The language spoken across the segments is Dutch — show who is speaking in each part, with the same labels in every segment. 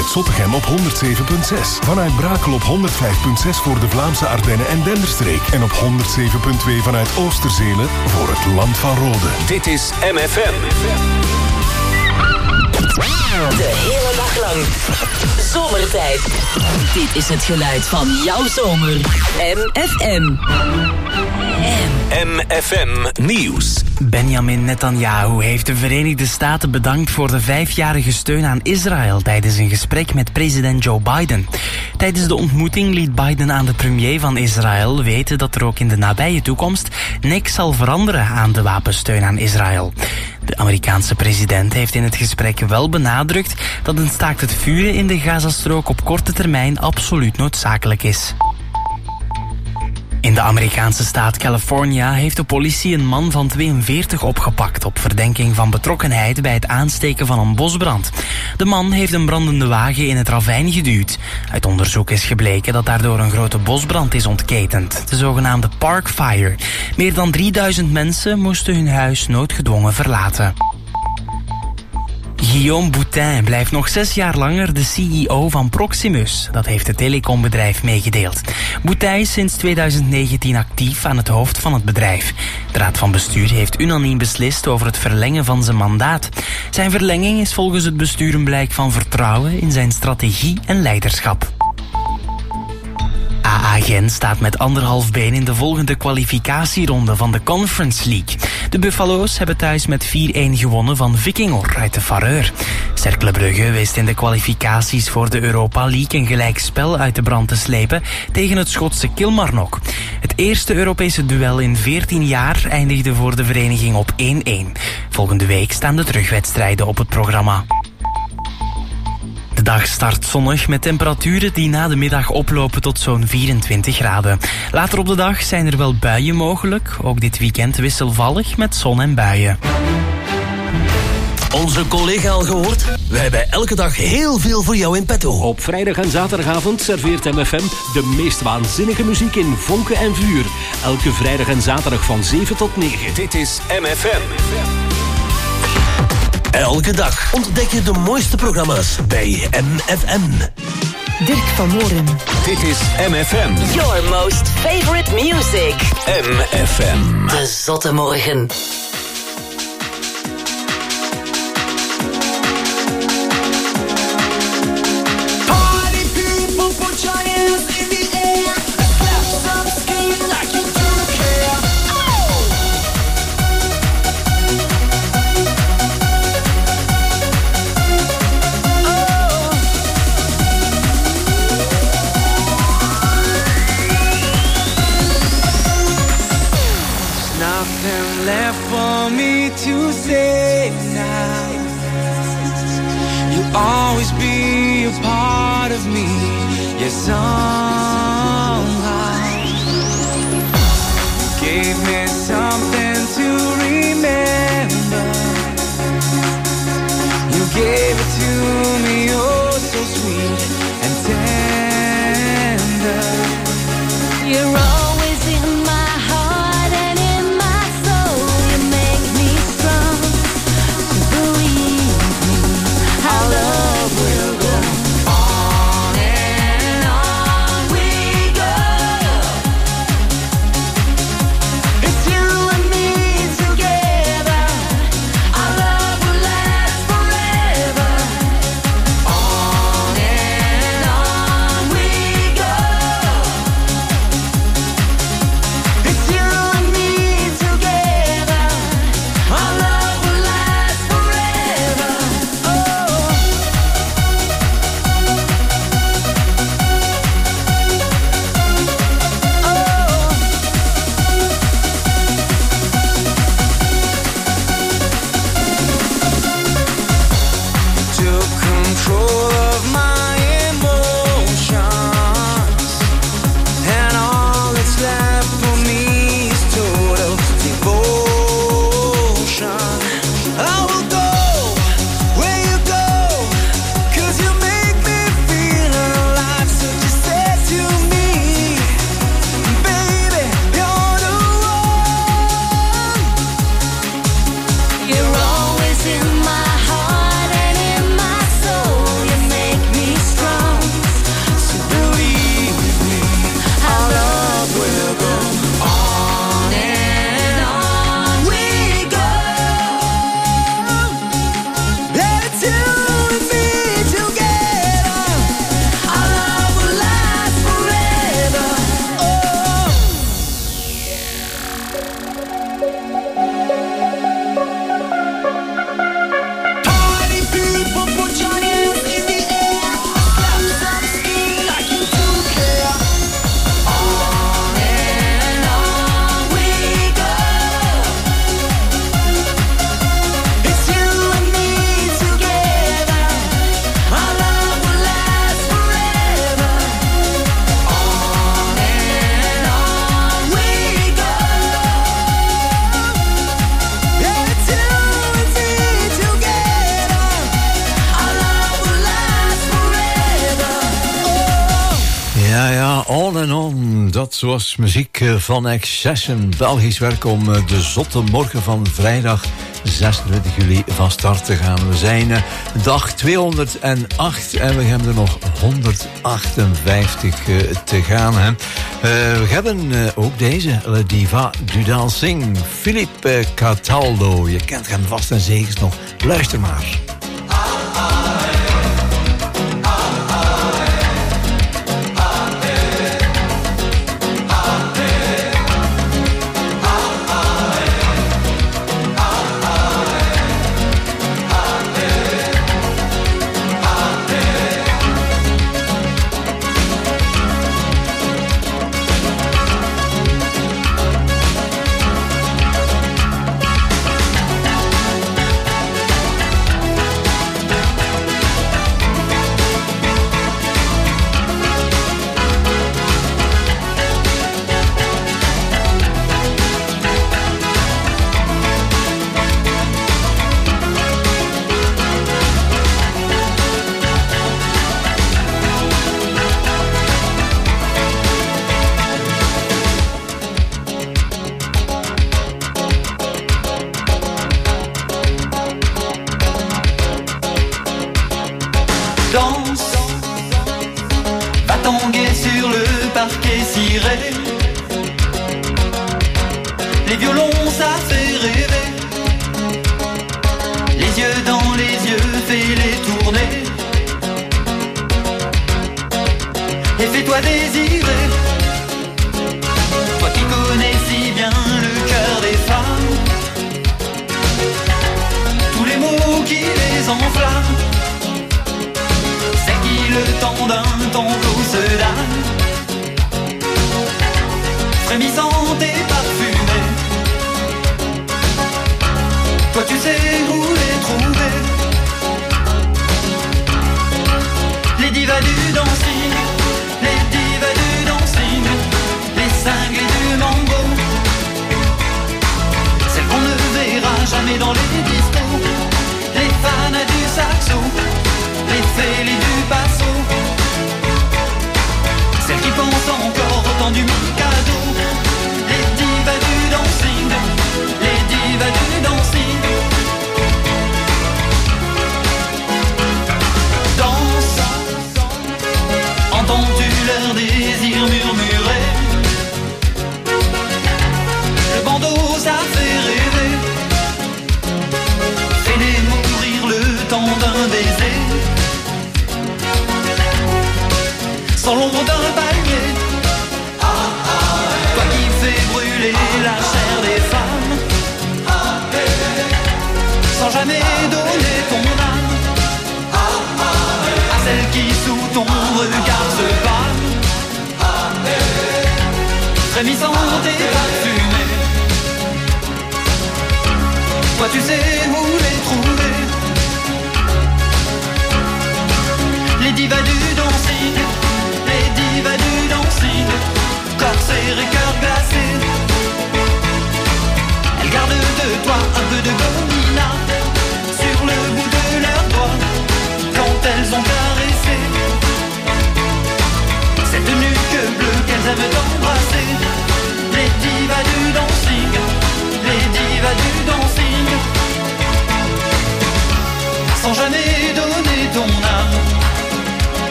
Speaker 1: vanuit Zottegem op 107.6. Vanuit Brakel op 105.6 voor de Vlaamse Ardennen en Denderstreek. En op 107.2 vanuit Oosterzelen voor het Land van Rode.
Speaker 2: Dit is MFM.
Speaker 3: De hele dag lang. Zomertijd. Dit is het geluid van jouw zomer. MFM.
Speaker 2: MFM Nieuws.
Speaker 4: Benjamin Netanyahu heeft de Verenigde Staten bedankt voor de 5-jarige steun aan Israël tijdens een gesprek met president Joe Biden. Tijdens de ontmoeting liet Biden aan de premier van Israël weten dat er ook in de nabije toekomst niks zal veranderen aan de wapensteun aan Israël. De Amerikaanse president heeft in het gesprek wel benadrukt dat een staakt het vuren in de Gazastrook op korte termijn absoluut noodzakelijk is. In de Amerikaanse staat California heeft de politie een man van 42 opgepakt op verdenking van betrokkenheid bij het aansteken van een bosbrand. De man heeft een brandende wagen in het ravijn geduwd. Uit onderzoek is gebleken dat daardoor een grote bosbrand is ontketend, de zogenaamde Park Fire. Meer dan 3000 mensen moesten hun huis noodgedwongen verlaten. Guillaume Boutin blijft nog 6 jaar langer de CEO van Proximus. Dat heeft het telecombedrijf meegedeeld. Boutin is sinds 2019 actief aan het hoofd van het bedrijf. De Raad van Bestuur heeft unaniem beslist over het verlengen van zijn mandaat. Zijn verlenging is volgens het bestuur een blijk van vertrouwen in zijn strategie en leiderschap. AA Gent staat met 1,5 been in de volgende kwalificatieronde van de Conference League. De Buffalo's hebben thuis met 4-1 gewonnen van Vikingor uit de Faroe. Cercle Brugge wist in de kwalificaties voor de Europa League een gelijkspel uit de brand te slepen tegen het Schotse Kilmarnock. Het eerste Europese duel in 14 jaar eindigde voor de vereniging op 1-1. Volgende week staan de terugwedstrijden op het programma. De dag start zonnig met temperaturen die na de middag oplopen tot zo'n 24 graden. Later op de dag zijn er wel buien mogelijk. Ook dit weekend wisselvallig met zon en buien.
Speaker 5: Onze collega al gehoord? We hebben elke dag heel veel voor jou in petto.
Speaker 6: Op vrijdag en zaterdagavond serveert MFM de meest waanzinnige muziek in vonken en vuur. Elke vrijdag en zaterdag van 7 tot 9.
Speaker 2: Dit is MFM.
Speaker 5: Elke dag ontdek je de mooiste programma's bij MFM.
Speaker 3: Dirk van Moren.
Speaker 2: Dit is MFM.
Speaker 3: Your most favorite music.
Speaker 2: MFM.
Speaker 3: De Zotte Morgen.
Speaker 7: To say now, you'll always be a part of me. Yes, somehow gave me something to remember. You gave it to me, oh so sweet and tender. You're always in my heart and in my soul. You make me strong to believe me. Our love will go on and on.
Speaker 8: and On, dat was muziek van Accession. Belgisch werk om de zotte morgen van vrijdag 26 juli van start te gaan. We zijn dag 208 en we hebben er nog 158 te gaan. Hè. We hebben ook deze, La Diva du Dancing, Philippe Cataldo. Je kent hem vast en zeker nog. Luister maar.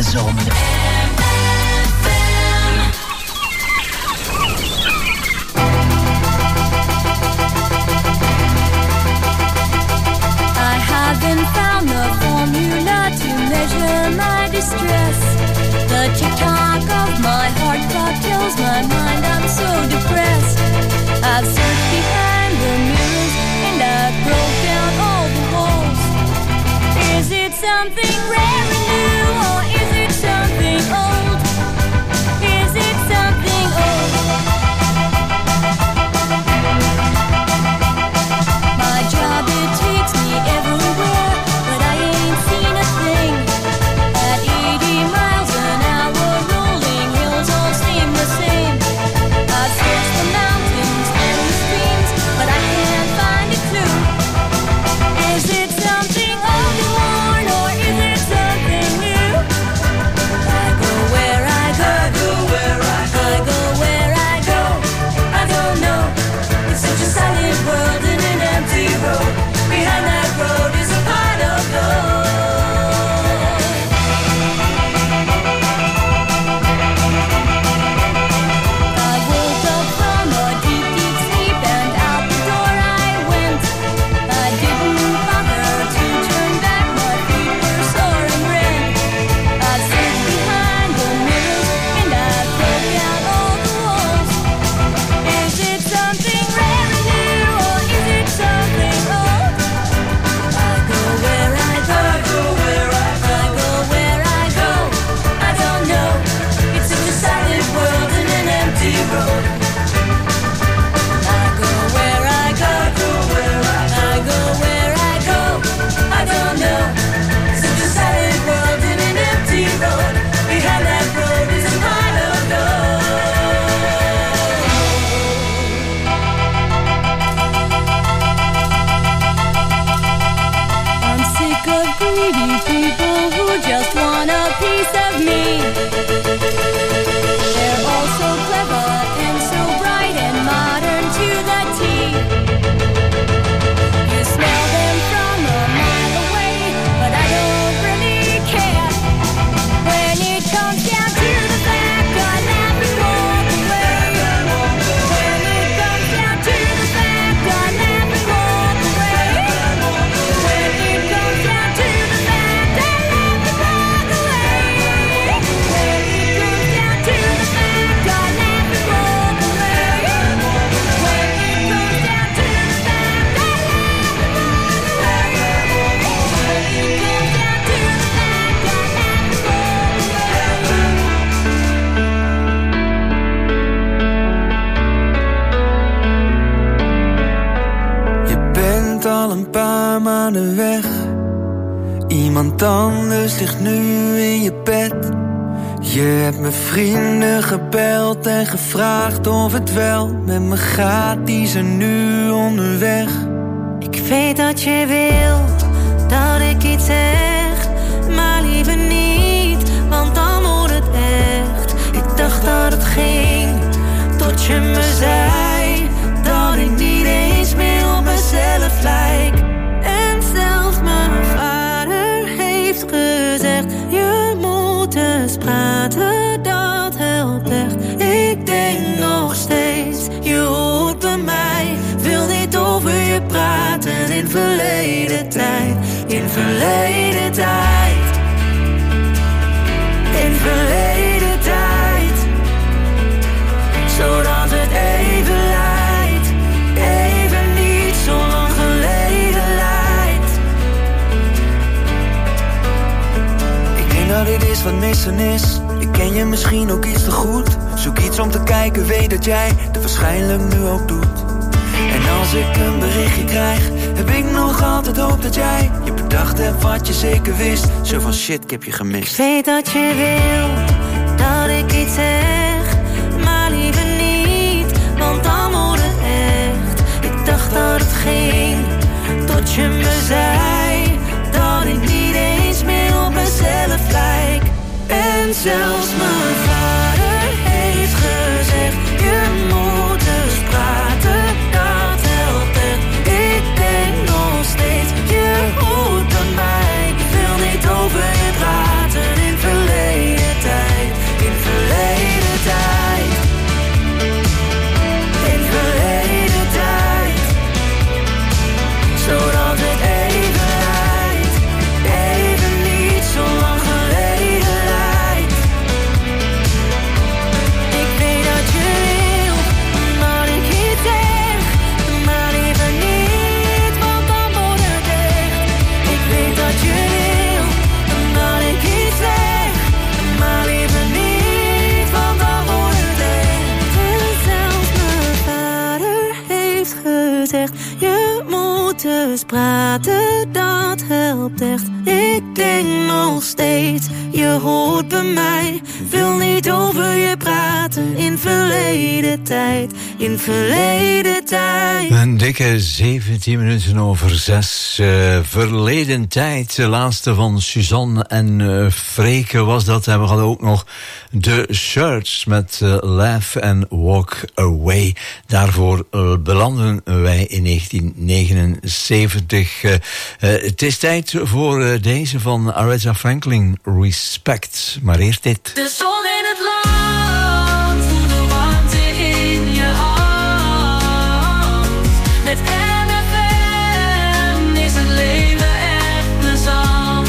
Speaker 3: zomer.
Speaker 7: I haven't found the formula to measure my distress. The tick-tock of my heart clock tells my mind I'm so depressed. I've searched behind the mirrors and I've broke down all the walls. Is it something rare and new, or is it something old? Is it something old? My job, it takes me everywhere, but I ain't seen a thing. At 80 miles an hour, rolling hills all seem the same. I've searched the mountains and the streams, but I can't find a clue. Is it something old and worn, or is it something new? I go where I go, I go where I go, I go where I go. I don't know. It's such a silent world and an empty road. Behind that road is a pot of gold. I woke up from a deep, deep sleep and out the door I went. I didn't bother to turn back, my feet were sore and red. I searched behind the mirrors and I broke out all the walls. Is it something rare and new, or is it something old? I go where I go, I go where I go, I go where I go. I don't know. It's such a silent world and an empty road. I go where I go, I go where I go, where I go. I don't know. Such a silent world and an empty road. Behind that road is a pile of gold. I'm sick of greedy people who just want a piece of me. They're all so clever and so bright and modern to the T. You smell them from a mile away, but I don't really care. When it comes down to the fact, I laugh and walk away. When it comes down to the fact, I laugh and walk away. When it comes down to the fact, I laugh and walk away. When it comes down to the fact, I laugh and walk away. When it comes down to the fact, I laugh and walk away. When it comes down to the fact, I laugh and walk away.
Speaker 9: Je bent al een paar maanden weg. Iemand anders ligt nu in je bed. Je hebt mijn vrienden gebeld en gevraagd of het wel met me gaat. Die zijn nu onderweg.
Speaker 7: Ik weet dat je wil dat ik iets zeg, maar liever niet, want dan wordt het echt. Ik dacht dat het ging, tot je me zei dat ik niet eens meer op mezelf lijk. En zelfs mijn vader heeft gezegd, je moet eens praten, dat helpt echt. Ik denk nog steeds, je hoort bij mij, wil niet over je praten. In verleden tijd, in verleden tijd, in verleden tijd, zodat het even lijkt, even niet zo lang geleden lijkt. Ik denk dat dit is wat missen is. Ik ken je misschien ook iets te goed. Zoek iets om te kijken, weet dat jij het waarschijnlijk nu ook doet. En als ik een berichtje krijg, heb ik nog altijd hoop dat jij je bedacht hebt wat je zeker wist. Zo van shit, ik heb je gemist. Ik weet dat je wil dat ik iets zeg, maar liever niet, want dan wordt het echt. Ik dacht dat het ging, tot je me zei dat ik niet eens meer op mezelf lijk. En zelfs mijn vader heeft gezegd, je moet eens praten, dat helpt echt. Ik denk nog steeds, je hoort bij mij. Ik wil niet over je praten in verleden.
Speaker 10: eens praten, dat helpt echt. Ik denk nog steeds, je hoort bij mij. Wil niet over je praten, in verleden tijd. In verleden tijd.
Speaker 8: Een dikke 17 minuten over 6. Verleden tijd, de laatste van Suzanne en Freke was dat. En we hadden ook nog de Shirts met Laugh and Walk Away. Daarvoor belanden wij in 1979. Het is tijd voor deze van Aretha Franklin, Respect. Maar eerst dit.
Speaker 7: De zon in het land, voel de warmte in je hand. Met MFM is het leven echt plezant.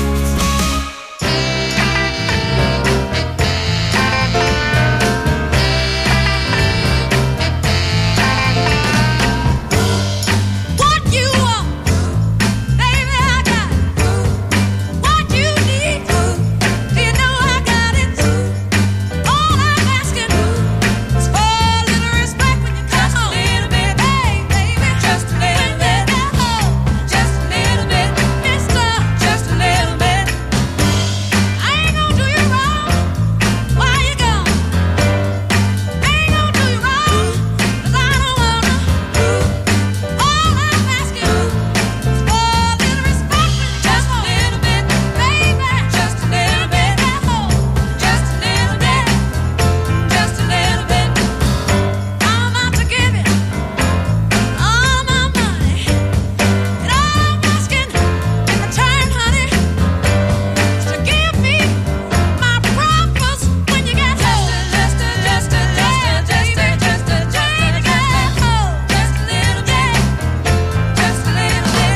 Speaker 7: What you want, baby, I got what you need. Do you know I got it? All I'm asking is for a little respect when you come home. Just a little bit, baby, just a little bit. Just a little bit, mister, just a little bit. I ain't gonna do you wrong while you're gone. I ain't gonna do you wrong 'cause I don't wanna. All I'm asking is for a little respect when you come home. Just a little bit, baby, just a little bit. Just a little bit, just a little bit. I'm out to give you all my money, and all I'm asking in return, honey, is to give me my promise when you get home. Just a little bit, just a little bit, just a little bit.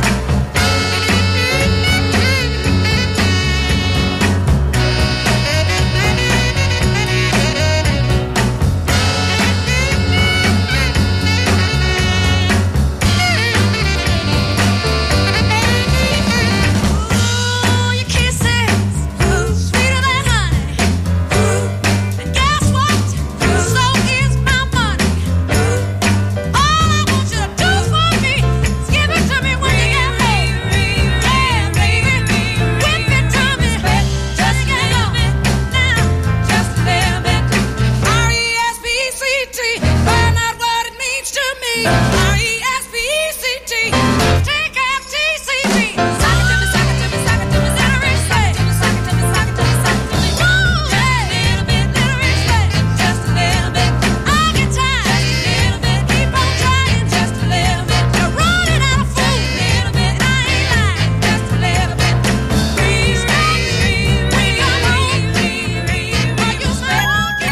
Speaker 7: Ooh, your kisses, sweeter than honey. And guess what? So is my money. All I want you to do for me is give it to me when you get home. Yeah, baby, whip it to me, just get on it now, just a little bit. R-E-S-P-E-C-T, find out what it means to me. R-E-S-P-E-C-T, T-F-T-C-T. Sock it to me, sock it to me, sock it to me, little respect. Sock it to me, sock it to me, sock it to me. Woo, yeah, little bit, little respect, just a little bit. I get tired, little bit, keep on trying, just a little bit. You're running out of food, little bit, I ain't lying, just a little bit. Respect, when you come home, when you spend.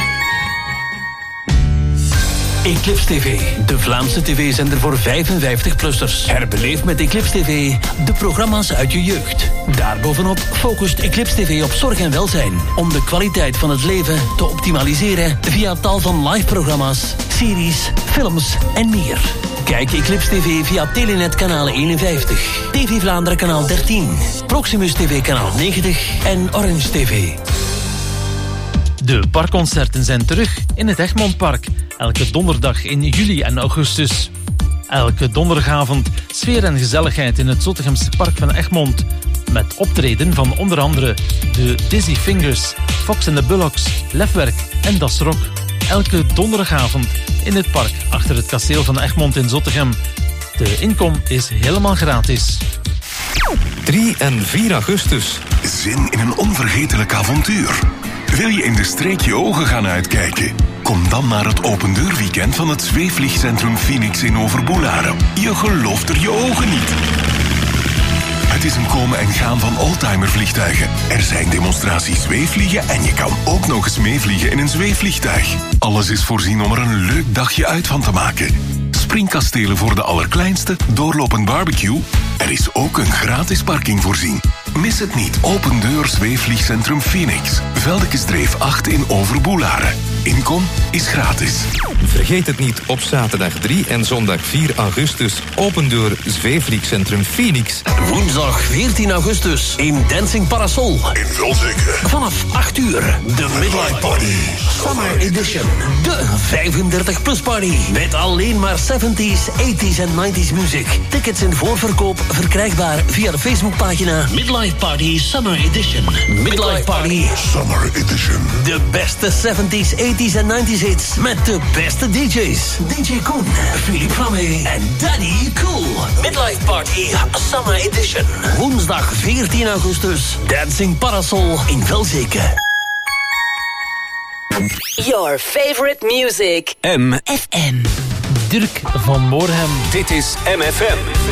Speaker 6: Eclipse TV, de Vlaamse tv-zender voor 55-plussers. Herbeleef met Eclipse TV de programma's uit je jeugd. Daarbovenop focust Eclipse TV op zorg en welzijn. Om de kwaliteit van het leven te optimaliseren via tal van live-programma's, series, films en meer. Kijk Eclipse TV via Telenet kanaal 51, TV Vlaanderen kanaal 13, Proximus TV kanaal 90 en Orange TV.
Speaker 11: De parkconcerten zijn terug in het Egmontpark. Elke donderdag in juli en augustus. Elke donderdagavond sfeer en gezelligheid in het Zottegemse park van Egmond. Met optreden van onder andere de Dizzy Fingers, Fox and the Bullocks, Lefwerk en Das Rock. Elke donderdagavond in het park achter het kasteel van Egmond in Zottegem. De inkom is helemaal gratis.
Speaker 12: 3 en 4 augustus.
Speaker 1: Zin in een onvergetelijk avontuur. Wil je in de streek je ogen gaan uitkijken? Kom dan naar het opendeurweekend van het zweefvliegcentrum Phoenix in Overboelaren. Je gelooft er je ogen niet. Het is een komen en gaan van oldtimervliegtuigen. Er zijn demonstraties zweefvliegen en je kan ook nog eens meevliegen in een zweefvliegtuig. Alles is voorzien om er een leuk dagje uit van te maken. Springkastelen voor de allerkleinste, doorlopend barbecue. Er is ook een gratis parking voorzien. Mis het niet. Open deur zweefvliegcentrum Phoenix. Veldekestreef 8 in Overboelaren. Inkom is gratis.
Speaker 12: Vergeet het niet, op zaterdag 3 en zondag 4 augustus open deur Zweefvliegcentrum Phoenix.
Speaker 5: Woensdag 14 augustus in Dancing Parasol.
Speaker 1: In Welzeke.
Speaker 5: Vanaf 8 uur, de Midlife Party Summer Edition. De 35-plus party. Met alleen maar 70s, 80s en 90s muziek. Tickets in voorverkoop verkrijgbaar via de Facebookpagina Midlife Party Summer Edition. Midlife Party
Speaker 1: Summer Edition.
Speaker 5: De beste 70s, 80s en 90s hits. Met de beste DJ's. DJ Koen, Philippe Flamme en Daddy Cool. Midlife Party Summer Edition. Woensdag 14 augustus. Dancing Parasol in Velzeke.
Speaker 3: Your favorite music.
Speaker 2: MFM.
Speaker 11: Dirk van Moorhem.
Speaker 2: Dit is MFM.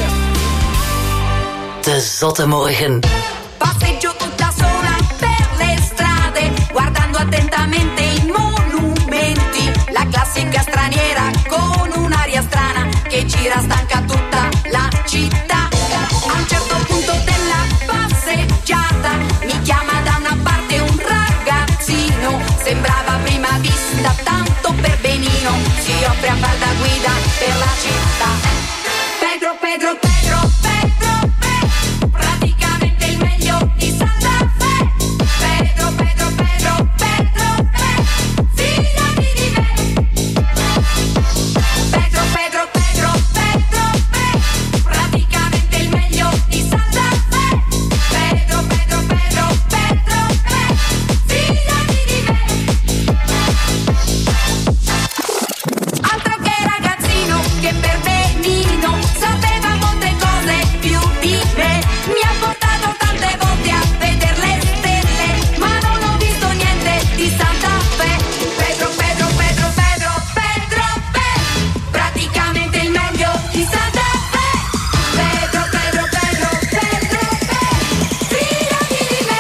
Speaker 3: De Zotte Morgen.
Speaker 7: Passeggio tutta sola per le strade, guardando attentamente i monumenti. La classica straniera con un'aria strana che gira stanca tutta la città. A un certo punto della passeggiata mi chiama da una parte un ragazzino. Sembrava a prima vista tanto per benino. Si offre a far da guida per la città. Pedro, Pedro, Pedro, Pedro, Pedro, praticamente il meglio di Santa Fe. Pedro, Pedro, Pedro, Pedro, Pedro, fidati di me. Pedro, Pedro, Pedro, Pedro, Pedro, praticamente il meglio di Santa Fe. Pedro, Pedro, Pedro, Pedro, Pedro, fidati di me. Altro che ragazzino, che per benino sapeva molte cose più di me. Mi ha portato tante volte a vedere le stelle, ma non ho visto niente di Santa Fe. Pedro, Pedro, Pedro, Pedro, Pedro, Pedro, praticamente il meglio di Santa Fe. Pedro, Pedro, Pedro, Pedro, Pedro, fidati di me.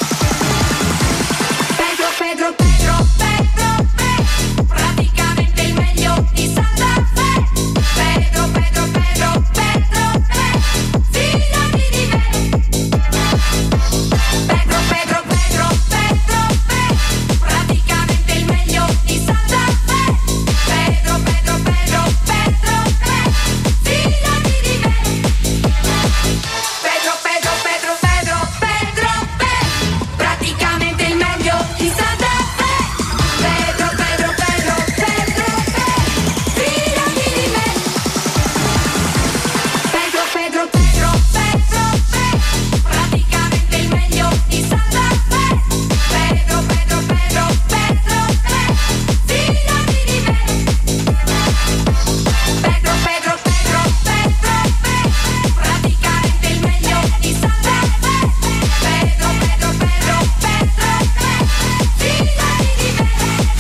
Speaker 7: Pedro, Pedro, Pedro, Pedro, Pedro, praticamente il meglio di Santa Fe. Pedro, Pedro, Pedro, Pedro, Pedro, fidati di me. Pedro, Pedro, Pedro, Pedro, Pedro, praticamente il meglio di Santa Fe. Pedro, Pedro, Pedro, Pedro, Pedro, fidati di me. Pedro, Pedro, Pedro, Pedro, Pedro, Pedro, praticamente il meglio di Santa Fe. Pedro, Pedro, Pedro, Pedro, Pedro, fidati di me. Pedro, Pedro, Pedro, Pedro, Pedro, praticamente il meglio di Santa Fe. Pedro, Pedro, Pedro, Pedro, Pedro, fidati di me. Pedro, Pedro, Pedro, Pedro, Pedro, praticamente il meglio di Santa Fe. Pedro, Pedro, Pedro, Pedro, Pedro, fidati di me.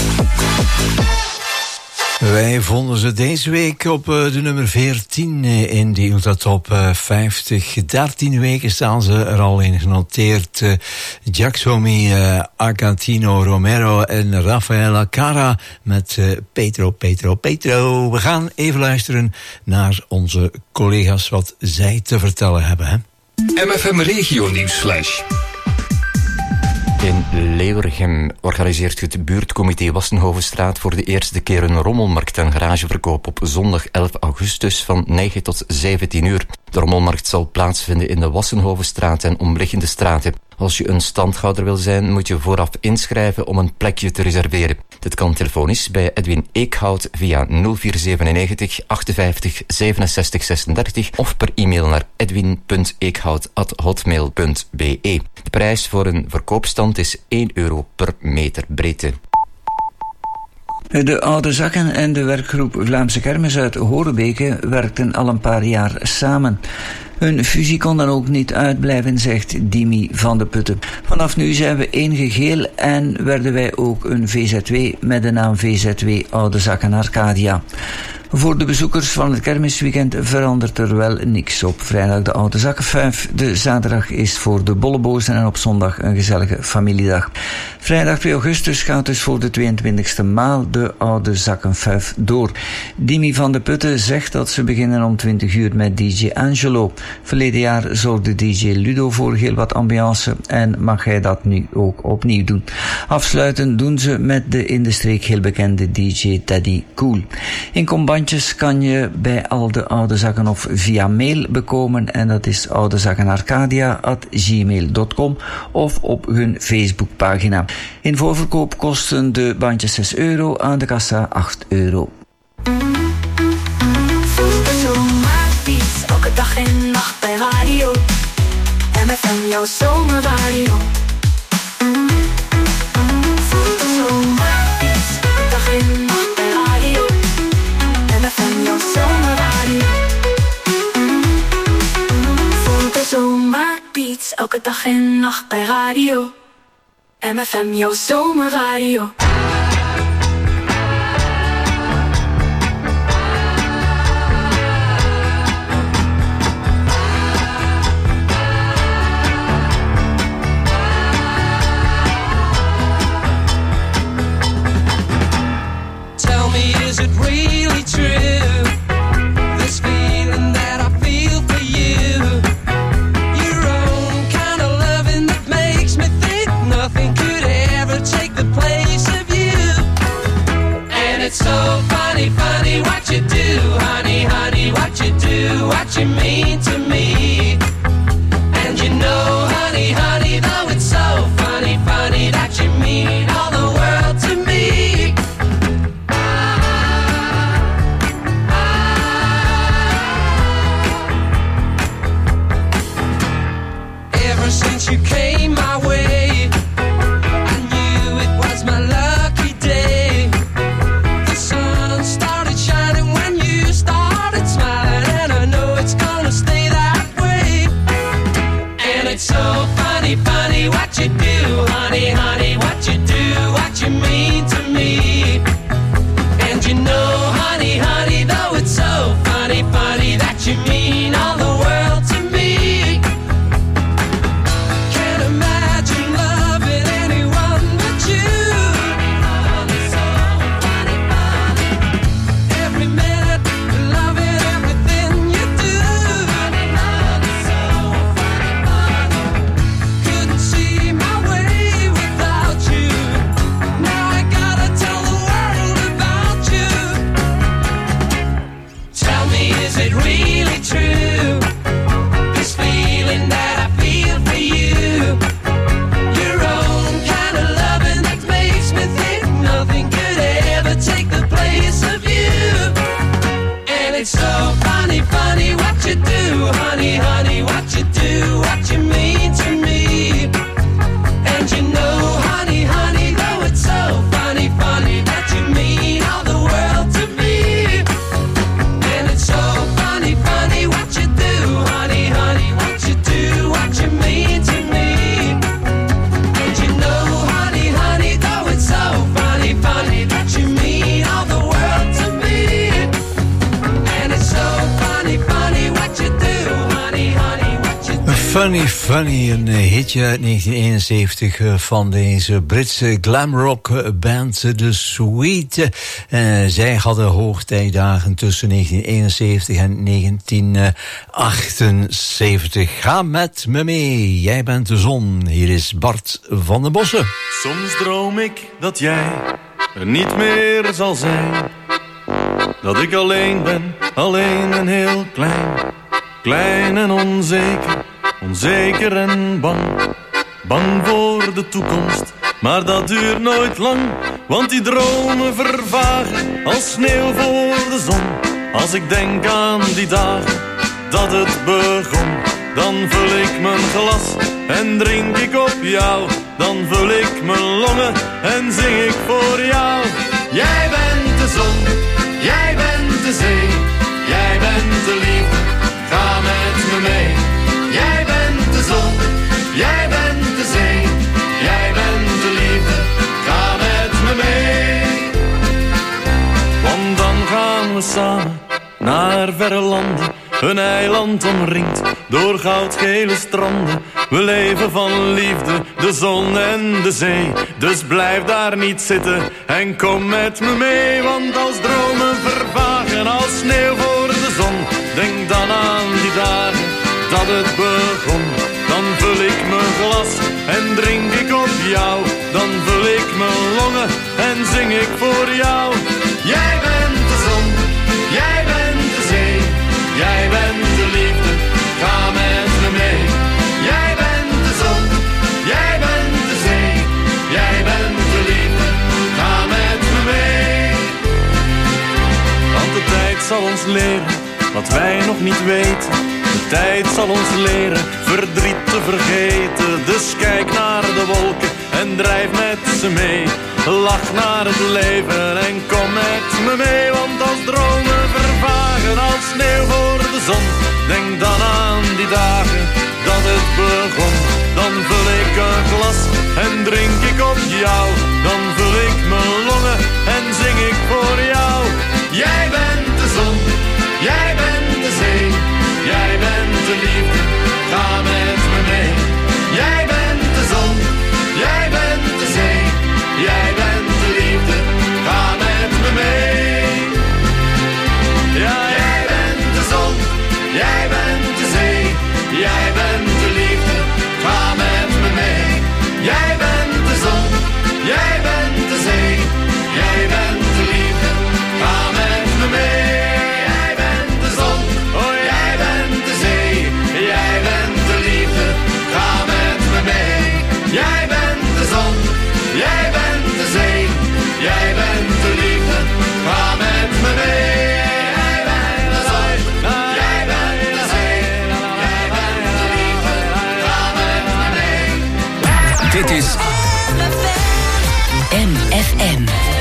Speaker 8: Wij vonden ze deze week op de nummer 14 in de Ultratop 50. 13 weken staan ze er al in genoteerd. Giacomi Argentino Romero en Rafaela Cara met Petro, Petro, Petro. We gaan even luisteren naar onze collega's wat zij te vertellen hebben. Hè?
Speaker 12: MFM Regio Nieuwsflash.
Speaker 13: In Leeuwargem organiseert het buurtcomité Wassenhovenstraat voor de eerste keer een rommelmarkt en garageverkoop op zondag 11 augustus van 9 tot 17 uur. De rommelmarkt zal plaatsvinden in de Wassenhovenstraat en omliggende straten. Als je een standhouder wil zijn, moet je vooraf inschrijven om een plekje te reserveren. Dit kan telefonisch bij Edwin Eekhout via 0497 58 67 36 of per e-mail naar edwin.eekhout@hotmail.be. De prijs voor een verkoopstand is €1 per meter breedte.
Speaker 14: De Oude Zakken en de werkgroep Vlaamse Kermis uit Horebeke werkten al een paar jaar samen. Hun fusie kon dan ook niet uitblijven, zegt Dimi van de Putten. Vanaf nu zijn we één geheel en werden wij ook een VZW met de naam VZW Oude Zakken Arcadia. Voor de bezoekers van het kermisweekend verandert er wel niks. Op vrijdag de Oude Zakkenfuif, de zaterdag is voor de bollebozen en op zondag een gezellige familiedag. Vrijdag 2 augustus gaat dus voor de 22e maal de Oude Zakkenfuif door. Dimi van de Putten zegt dat ze beginnen om 20 uur met DJ Angelo. Verleden jaar zorgde DJ Ludo voor heel wat ambiance en mag hij dat nu ook opnieuw doen. Afsluiten doen ze met de in de streek heel bekende DJ Teddy Cool. Inkombandjes kan je bij al de Oude Zakken of via mail bekomen en dat is oudezakkenarcadia@gmail.com of op hun Facebookpagina. In voorverkoop kosten de bandjes €6, aan de kassa €8.
Speaker 10: Elke dag en nacht bij radio MFM, jouw zomerradio. Zomerbeats, dag en nacht bij radio MFM, jouw zomerradio. Voel de zomerbeats, elke dag en nacht bij radio MFM, jouw zomerradio.
Speaker 15: Is it really true? This feeling that I feel for you, your own kind of loving that makes me think nothing could ever take the place of you. And it's so funny, funny what you do, honey, honey, what you do, what you mean to me. And you know, honey, honey, though it's so funny, funny that you mean all the world to me. Since you came my way, I knew it was my lucky day. The sun started shining when you started smiling, and I know it's gonna stay that way. And it's so funny, funny what you do, honey, honey, what you do, what you mean to me. And you know, honey, honey, though it's so funny, funny that you mean all the world to me.
Speaker 8: Funny Funny, een hitje uit 1971 van deze Britse glamrock band The Sweet. Zij hadden hoogtijdagen tussen 1971 en 1978. Ga met me mee, jij bent de zon. Hier is Bart van den Bossen.
Speaker 16: Soms droom ik dat jij er niet meer zal zijn. Dat ik alleen ben, alleen en heel klein. Klein en onzeker, onzeker en bang. Bang voor de toekomst, maar dat duurt nooit lang. Want die dromen vervagen als sneeuw voor de zon. Als ik denk aan die dagen dat het begon, dan vul ik mijn glas en drink ik op jou. Dan vul ik mijn longen en zing ik voor jou. Jij bent de zon, jij bent de zee, jij bent de liefde, ga met me mee. Jij bent de zon, jij bent de zee, jij bent de liefde, ga met me mee. Want dan gaan we samen naar verre landen, een eiland omringd door goudgele stranden. We leven van liefde, de zon en de zee. Dus blijf daar niet zitten en kom met me mee. Want als dromen vervagen als sneeuw voor de zon, denk dan aan die dagen dat het begon. Dan vul ik mijn glas en drink ik op jou. Dan vul ik mijn longen en zing ik voor jou. Jij bent de zon, jij bent de zee. Jij bent de liefde, ga met me mee. Jij bent de zon, jij bent de zee. Jij bent de liefde, ga met me mee. Want de tijd zal ons leren wat wij nog niet weten. De tijd zal ons leren verdriet te vergeten. Dus kijk naar de wolken en drijf met ze mee. Lach naar het leven en kom met me mee. Want als dromen vervagen als sneeuw voor de zon, denk dan aan die dagen dat het begon. Dan vul ik een glas en drink ik op jou. Dan vul ik mijn longen en zing ik voor jou. Jij bent de zon, jij bent de zee. Jij bent de liefde, ga met me mee. Jij bent de zon, jij bent de zee. Jij bent de liefde, ga met me mee. Ja, jij bent de zon, jij bent de zee. Jij bent de liefde, ga met me mee. Jij bent de zon, jij bent de zee. Jij bent de liefde, ga met me mee. Jij bent de zon, oh jij bent de zee. Jij bent de liefde, ga met me mee. Jij bent de zon, jij bent de zee. Jij bent de liefde, ga met me mee. Jij bent de zon, jij bent de zee. Jij bent de liefde, ga met me mee.
Speaker 6: Dit is
Speaker 3: MFM.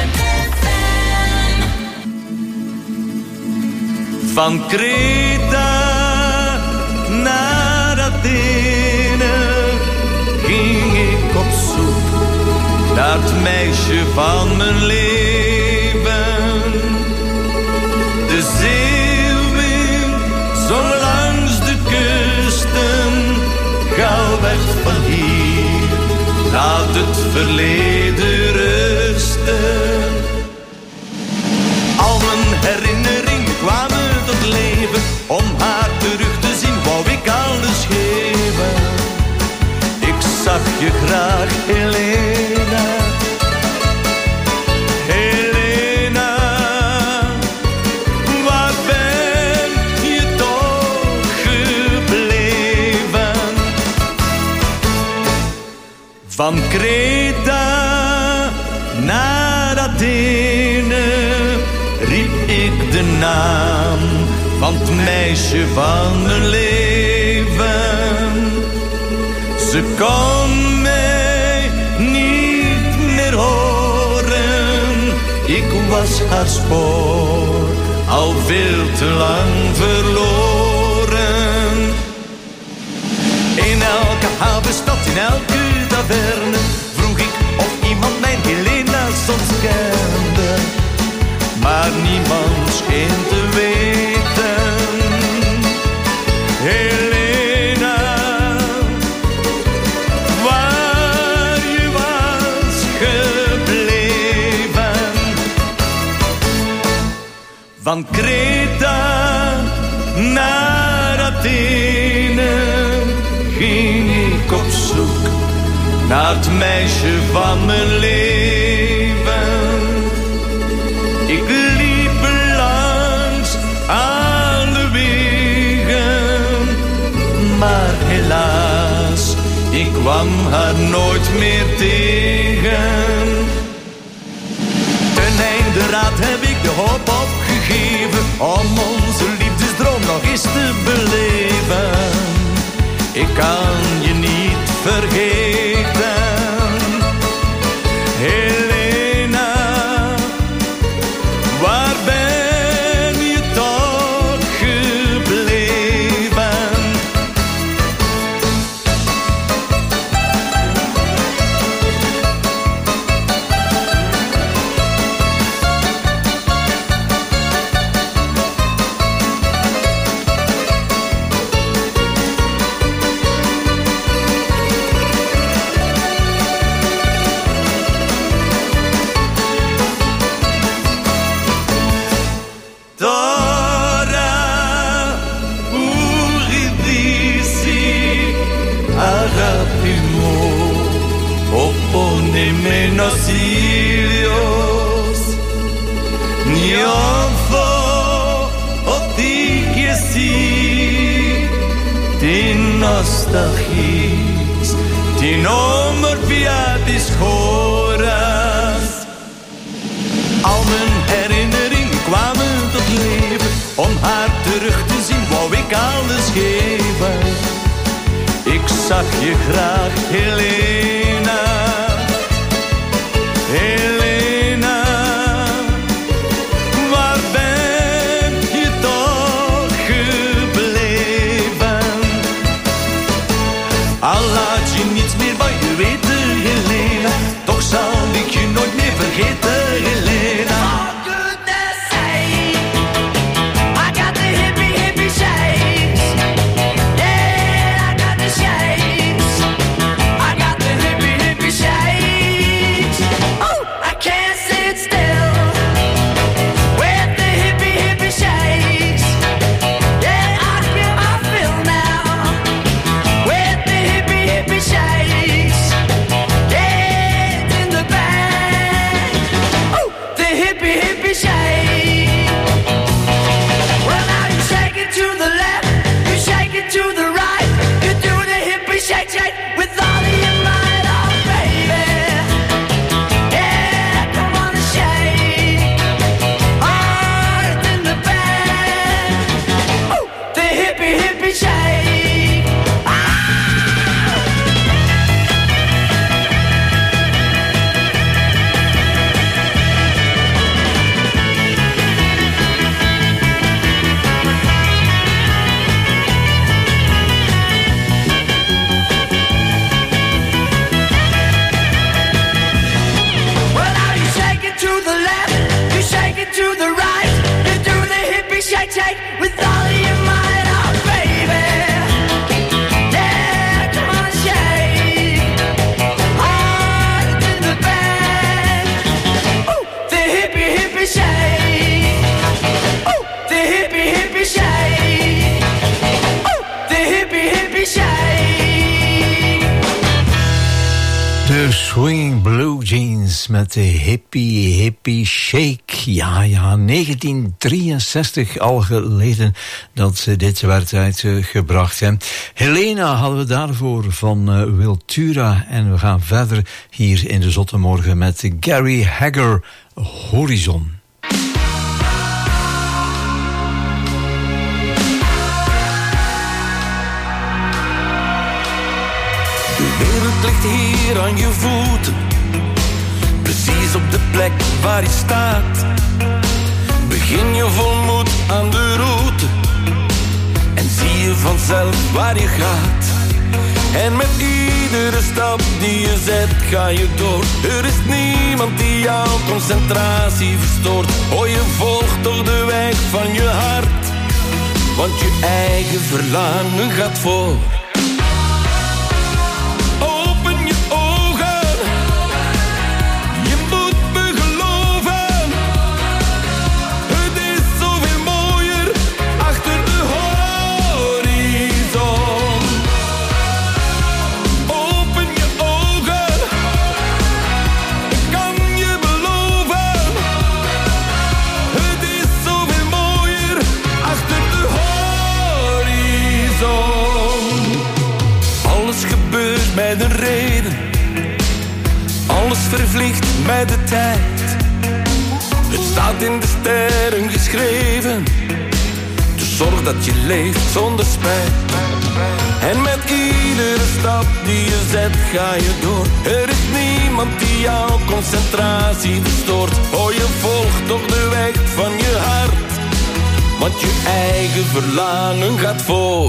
Speaker 17: Van Kreta naar Athene ging ik op zoek naar het meisje van mijn leven. De zeewind zong langs de kusten, ga weg van hier, laat het verleden rusten. Al mijn herinneringen kwamen tot leven, om haar terug te zien wou ik alles geven. Ik zag je graag, Helena. Helena, waar ben je toch gebleven? Van Kreta naar Athene riep ik de naam van het meisje van mijn leven. Ze kon mij niet meer horen, ik was haar spoor al veel te lang verloren. In elke havenstad, in elke taverne vroeg ik of iemand mijn Helena soms kende, maar niemand scheen te weten. Helena, waar je was gebleven. Van Kreta naar Athene ging ik op zoek naar het meisje van mijn leven. Ik liep langs alle wegen, maar helaas, ik kwam haar nooit meer tegen. Ten einde raad heb ik de hoop opgegeven om onze liefdesdroom nog eens te beleven. Ik kan je niet vergeten, Helena. Waar ben je toch gebleven? nostalgisch, die nummer via die schores. Al mijn herinneringen kwamen tot leven, om haar terug te zien wou ik alles geven. Ik zag je graag, Helena, Helena. Waar ben je toch gebleven? Al laat je niets meer van je weten, Helena, toch zal ik je nooit meer vergeten, Helena.
Speaker 8: Swinging Blue Jeans met de Hippie Shake. Ja, 1963 al geleden dat dit werd uitgebracht. Hè. Helena hadden we daarvoor van Wiltura. En we gaan verder hier in de Zotte Morgen met Gary Hagger, Horizon.
Speaker 17: De wereld ligt hier aan je voeten, precies op de plek waar je staat. Begin je vol moed aan de route en zie je vanzelf waar je gaat. En met iedere stap die je zet ga je door. Er is niemand die jouw concentratie verstoort. Oh, je volgt toch de weg van je hart, want je eigen verlangen gaat voor. Met een reden, alles vervliegt met de tijd. Het staat in de sterren geschreven, dus zorg dat je leeft zonder spijt. En met iedere stap die je zet ga je door. Er is niemand die jouw concentratie verstoort. Oh, je volgt toch de weg van je hart, want je eigen verlangen gaat voor.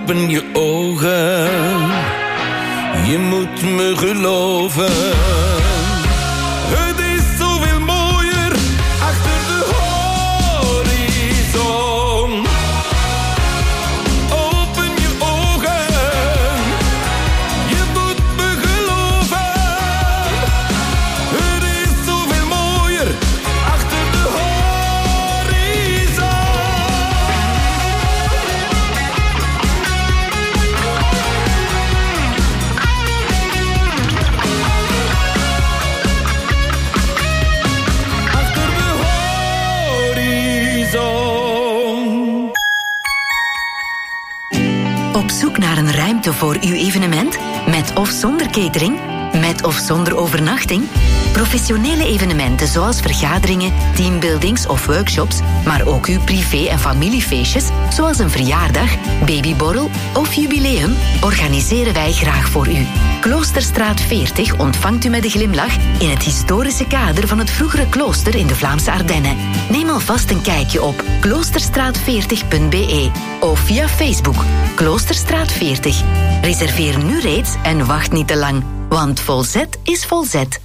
Speaker 18: Open je ogen, je moet me geloven. Het is zoveel mooier achter de horizon. Open je ogen, je moet me geloven. Het is zoveel mooier achter de horizon.
Speaker 19: Op zoek naar een ruimte voor uw evenement? Met of zonder catering? Met of zonder overnachting? Professionele evenementen zoals vergaderingen, teambuildings of workshops, maar ook uw privé- en familiefeestjes, zoals een verjaardag, babyborrel of jubileum, organiseren wij graag voor u. Kloosterstraat 40 ontvangt u met een glimlach in het historische kader van het vroegere klooster in de Vlaamse Ardennen. Neem alvast een kijkje op kloosterstraat40.be of via Facebook Kloosterstraat 40. Reserveer nu reeds en wacht niet te lang, want Volzet is Volzet.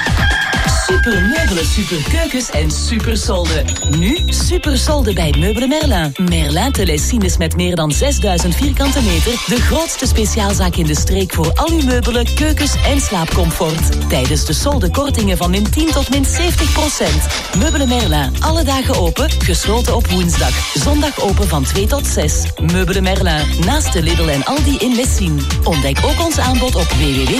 Speaker 3: Super meubelen, super keukens en super solden. Nu super solden bij Meubelen Merlin. Merlin Telesines met meer dan 6000 vierkante meter. De grootste speciaalzaak in de streek voor al uw meubelen, keukens en slaapcomfort. Tijdens de solden kortingen van min 10 tot min 70%. Meubelen Merlin, alle dagen open, gesloten op woensdag. Zondag open van 2 tot 6. Meubelen Merlin, naast de Lidl en Aldi in Lessien. Ontdek ook ons aanbod op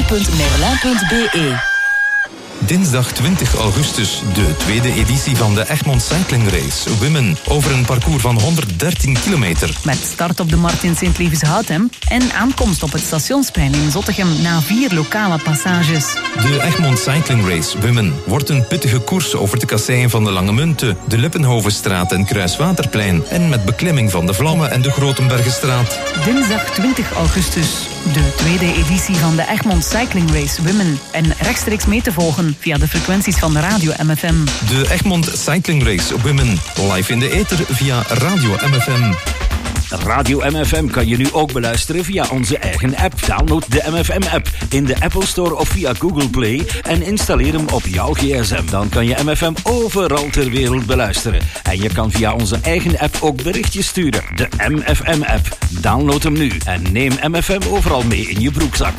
Speaker 3: www.merlin.be.
Speaker 12: Dinsdag 20 augustus, de tweede editie van de Egmond Cycling Race Women. Over een parcours van 113 kilometer.
Speaker 20: Met start op de Markt in Sint-Levens-Houtem en aankomst op het Stationsplein in Zottegem na 4 lokale passages.
Speaker 12: De Egmond Cycling Race Women wordt een pittige koers over de kasseien van de Lange Munten, de Lippenhovenstraat en Kruiswaterplein en met beklimming van de Vlamme en de Grotenbergenstraat.
Speaker 20: Dinsdag 20 augustus, de tweede editie van de Egmond Cycling Race Women. En rechtstreeks mee te volgen via de frequenties van Radio MFM.
Speaker 12: De Egmond Cycling Race Women, live in de ether via Radio MFM.
Speaker 21: Radio MFM kan je nu ook beluisteren via onze eigen app. Download de MFM-app in de Apple Store of via Google Play en installeer hem op jouw gsm. Dan kan je MFM overal ter wereld beluisteren. En je kan via onze eigen app ook berichtjes sturen. De MFM-app. Download hem nu en neem MFM overal mee in je broekzak.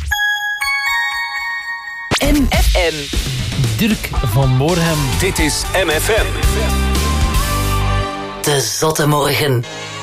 Speaker 3: MFM.
Speaker 11: Dirk van Moorhem.
Speaker 2: Dit is MFM.
Speaker 3: De Zotte Morgen.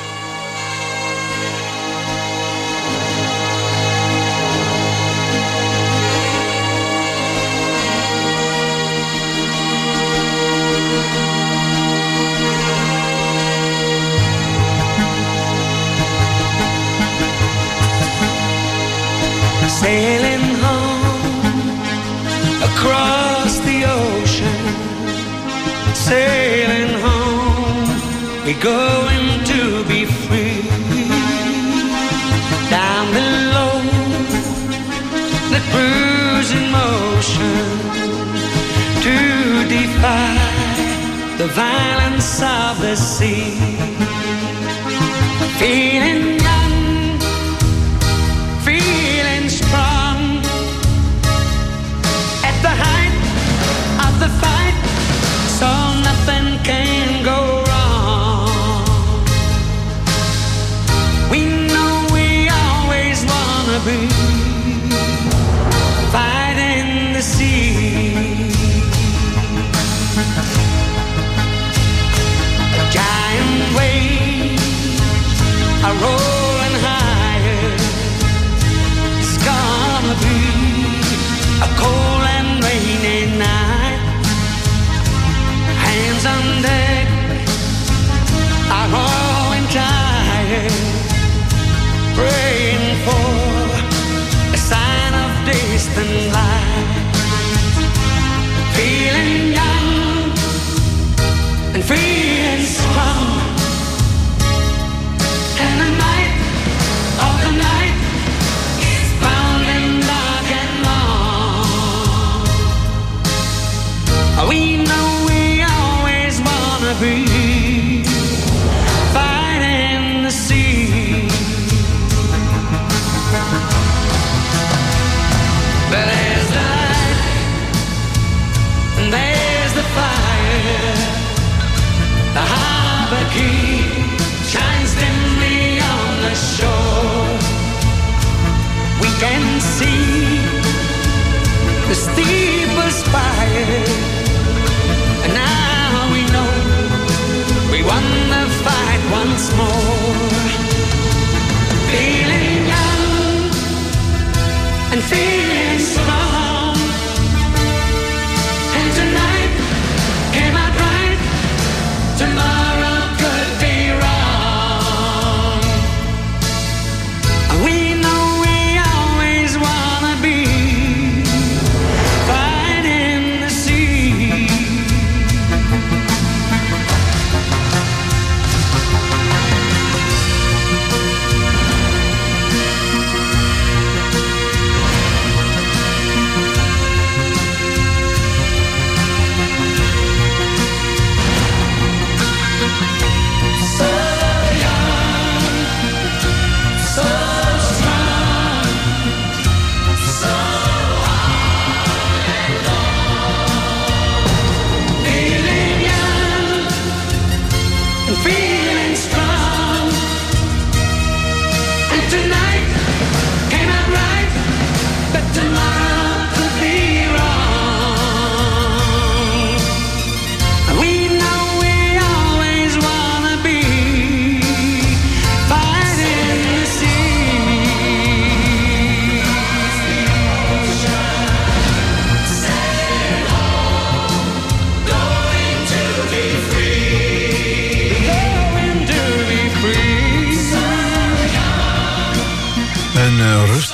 Speaker 15: Sailing home across the ocean, sailing home, we're going to be free. Down below, the cruising motion, to defy the violence of the sea. Feeling young, feeling strong, at the height of the fight, so nothing can go wrong. We know we always wanna be fighting the sea. A giant wave are rolling higher. It's gonna be a cold and rainy night. Hands on deck are rolling tired, praying for a sign of distant light. Feeling young and feeling strong. And the night of the night is bound and dark and long. We know we always wanna be fighting the sea.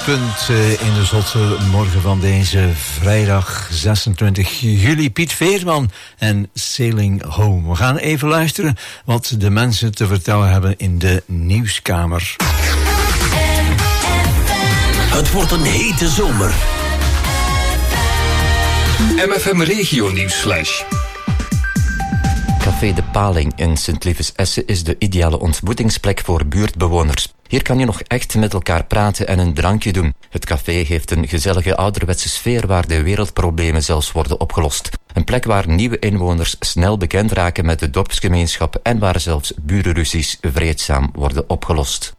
Speaker 8: hoogtepunt in de zotte morgen van deze vrijdag 26 juli. Piet Veerman en Sailing Home. We gaan even luisteren wat de mensen te vertellen hebben in de nieuwskamer.
Speaker 21: Het wordt een hete zomer.
Speaker 12: MFM Regio Nieuwsflash.
Speaker 13: Café De Paling in Sint-Liefes-Essen is de ideale ontmoetingsplek voor buurtbewoners. Hier kan je nog echt met elkaar praten en een drankje doen. Het café heeft een gezellige ouderwetse sfeer waar de wereldproblemen zelfs worden opgelost. Een plek waar nieuwe inwoners snel bekend raken met de dorpsgemeenschap en waar zelfs burenruzies vreedzaam worden opgelost.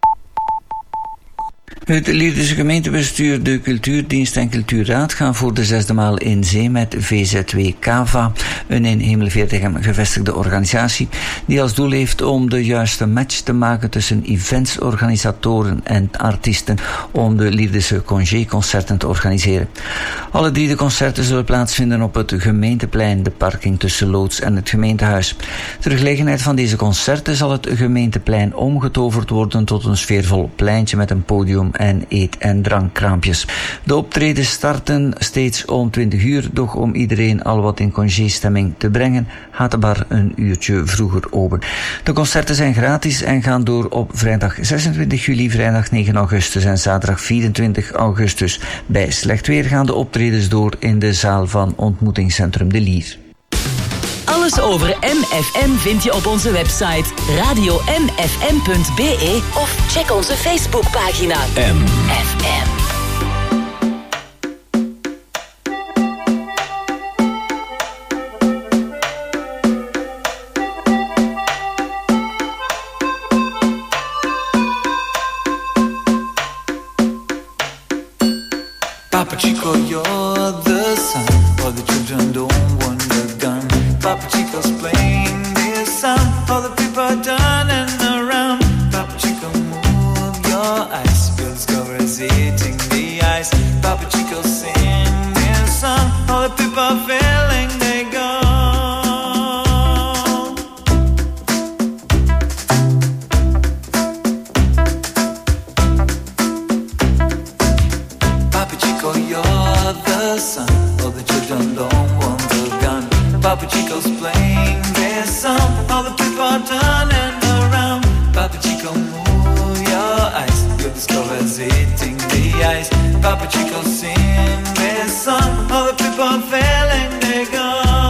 Speaker 14: Het Lierdische gemeentebestuur, de Cultuurdienst en Cultuurraad gaan voor de 6e maal in zee met VZW Cava, een in Hemelveertegem gevestigde organisatie die als doel heeft om de juiste match te maken tussen eventsorganisatoren en artiesten om de Lierdische congéconcerten te organiseren. Alle 3 de concerten zullen plaatsvinden op het gemeenteplein, de parking tussen loods en het gemeentehuis. Ter gelegenheid van deze concerten zal het gemeenteplein omgetoverd worden tot een sfeervol pleintje met een podium en eet- en drankkraampjes. De optredens starten steeds om 20 uur, doch om iedereen al wat in congé-stemming te brengen, gaat de bar een uurtje vroeger open. De concerten zijn gratis en gaan door op vrijdag 26 juli, vrijdag 9 augustus en zaterdag 24 augustus. Bij slecht weer gaan de optredens door in de zaal van ontmoetingscentrum De Lier.
Speaker 3: Alles over MFM vind je op onze website radiomfm.be of check onze Facebookpagina MFM.
Speaker 9: Papa Chico, you're the sun, all the children don't want the gun. Papa Chico's playing this song, all the people are turning around. Papa Chico, move your eyes, you'll discover it's eating the ice. Papa Chico, sing this song, all the people are feeling they go. Papa Chico, you're the sun, all the children don't want the gun. Papa Chico's playing this song, all the people are turning around. Papa Chico, move your eyes, you'll discover it's eating the ice. Papa Chico, sing this song, all the people are feeling they go.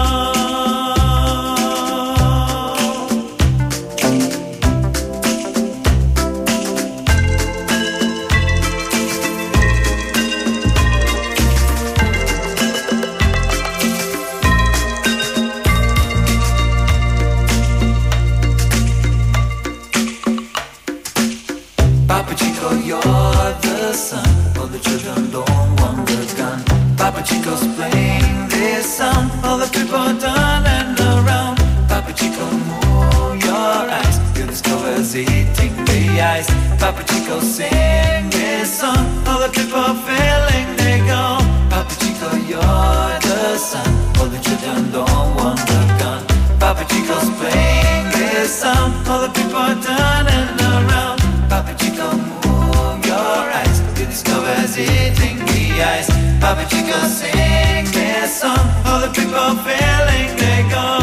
Speaker 9: Papa Chico, you're the sun, all the children don't want the gun. Papa Chico's playing this song, all the people are turning around. Papa Chico, move your eyes, you'll discover it's eating the ice. Papa Chico, sing this song, all the people are feeling they go. Papa Chico, you're the sun, all the children don't want the gun. Papa Chico's playing this song, all the people are turning around. Papa Chico, move your eyes, you discover it's eating the ice. Papa Chico, sing this song, all the people feeling they go.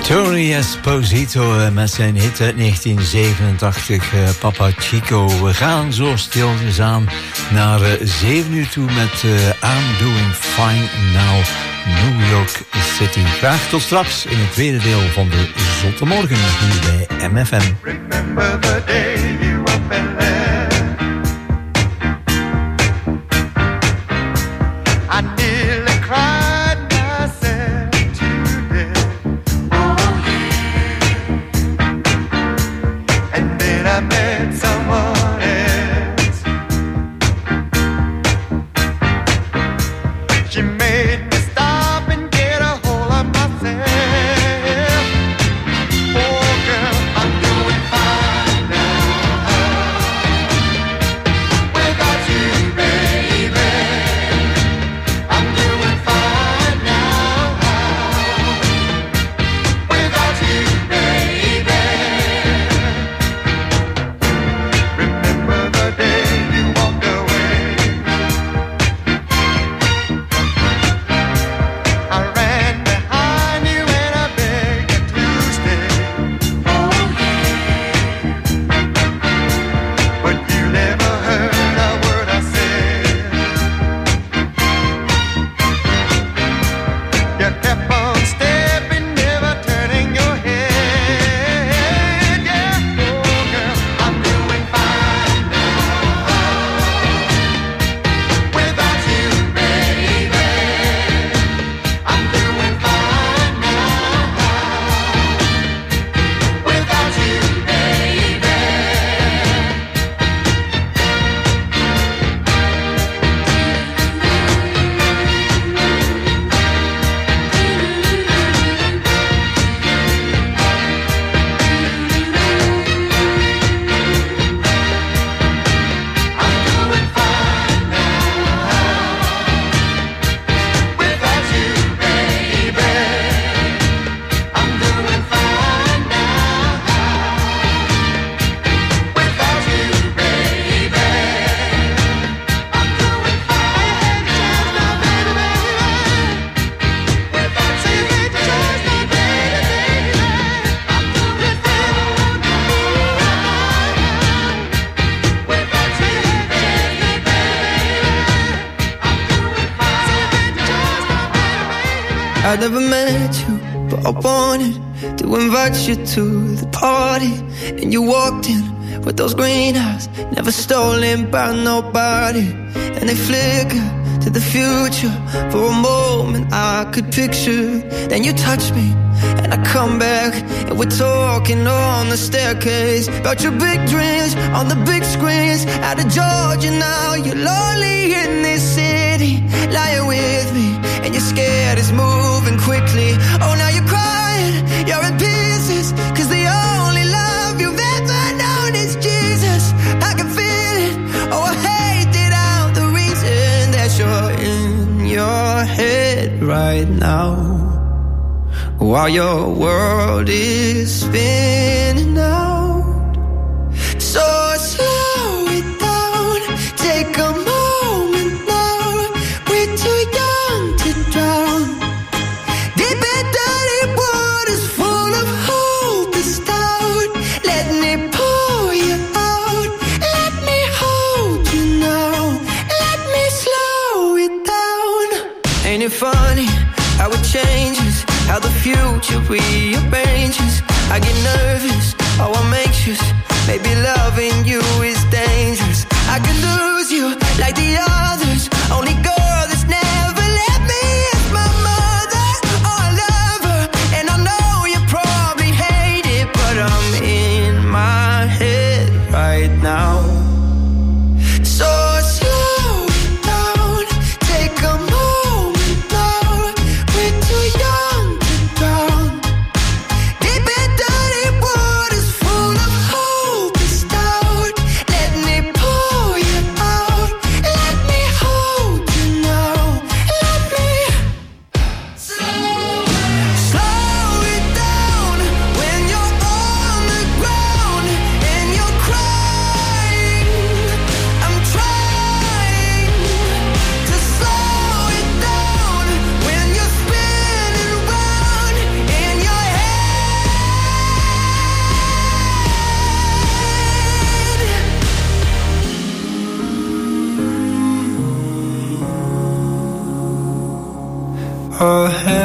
Speaker 8: Tony Esposito met zijn hit uit 1987, Papa Chico. We gaan zo stilletjes aan naar 7 uur toe met I'm Doing Fine Now, New York City. Graag tot straks in het tweede deel van de Zotte Morgen hier bij MFM.
Speaker 4: Remember the day you up and left. I nearly cried myself to death. And then I met someone else. She made me stop and get a hold of myself. Oh girl, I'm doing fine now. Without you, baby, I'm doing fine now. Without you, baby. Remember the day you walked away. I ran behind you and I begged you to stay. But you never heard a word I said. You kept on stepping, never turning your head. Yeah, oh girl, I'm doing fine now. Without you, baby, I'm doing fine now. Without you, baby. I'm doing fine now. Without you, baby. I'm doing fine now. Without you, baby. I'm doing fine now, baby. Without you, just my baby. I'm doing fine now. Without you,
Speaker 9: I never met you, but I wanted to invite you to the party. And you walked in with those green eyes, never stolen by nobody. And they flicker to the future. For a moment I could picture. Then you touch me, and I come back, and we're talking on the staircase about your big dreams on the big screens. Out of Georgia now, you're lonely in this city, lying with me, and you're scared it's moving quickly. Oh, now you're crying, you're in pieces, cause the only love you've ever known is Jesus. I can feel it, oh I hate it out, the reason that you're in your head right now, while your world is spinning out. So slow it down, take a moment now. We're too young to drown. Deep and dirty waters full of hope is down. Let me pull you out. Let me hold you now. Let me slow it down. Ain't it funny how it changes, how the future rearranges? I get nervous, oh I'm anxious. Maybe loving you is dangerous. I could lose you like the others. Only girl that's never let me is my mother. Oh, I love her, and I know you probably hate it, but I'm in my head right now. So slow it down, take a moment now. We're too young to drown. Deep and dirty waters full of hope is down. Let me pull you out.
Speaker 1: ahead.